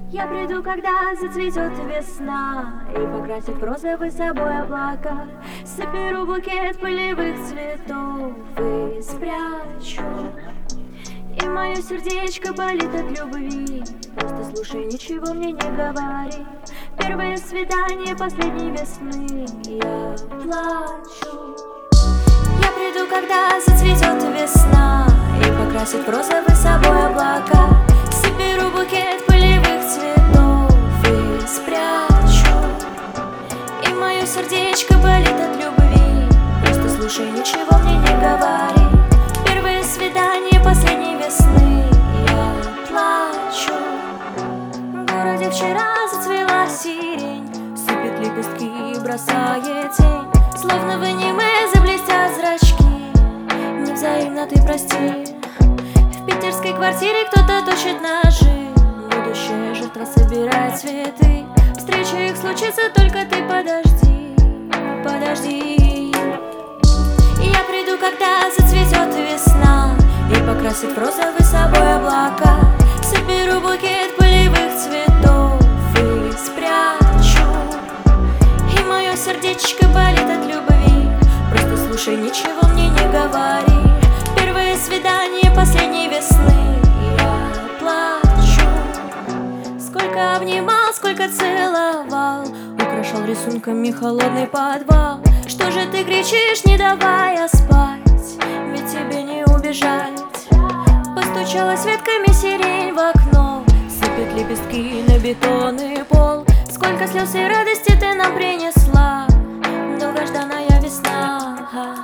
Я приду, когда зацветет весна, и покрасит в розовый собой облака. Соберу букет полевых цветов и спрячу. И мое сердечко болит от любви. Просто слушай, ничего мне не говори. Первое свидание последней весны. Я плачу. Я приду, когда зацветет весна, и покрасит в розовый собой облака. Соберу букет полевых цветов и спрячу. И мое сердечко болит от любви. Просто слушай, ничего мне не говори. Первое свидание последней весны. Я плачу. В городе вчера зацвела сирень, сыпет лепестки и бросает тень. Словно в аниме заблестят зрачки. Невзаимно ты прости. В питерской квартире кто-то точит ножи. Будущая жертва собирает цветы. Встреча их случится, только ты подожди. Подожди. Я приду, когда зацветет весна, и покрасит в розовый собой облака. Соберу букет полевых цветов и спрячу. И мое сердечко болит от любви. Просто слушай, ничего мне не говори. Первое свидание последней весны. Я плачу. Сколько обнимал, сколько целовал, украшал рисунками холодный подвал. Что же ты кричишь, не давая спать? Ведь тебе не убежать. Постучалась ветками сирень в окно, сыпет лепестки на бетонный пол. Сколько слез и радости ты нам принесла, долгожданная весна.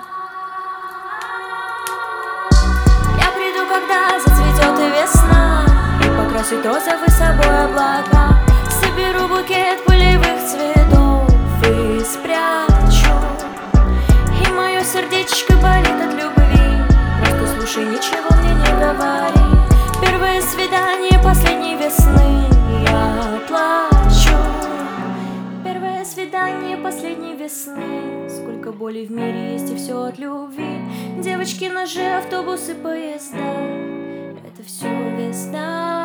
Я приду, когда зацветет весна, и покрасит розовый собой облака. Соберу букет полевых цветов и спрячу. И мое сердечко болит от любви. Просто слушай, ничего мне не говори. Первое свидание последней весны. Я плачу. Первое свидание последней весны. Сколько боли в мире есть, и все от любви. Девочки, ножи, автобусы, поезда. Это все весна.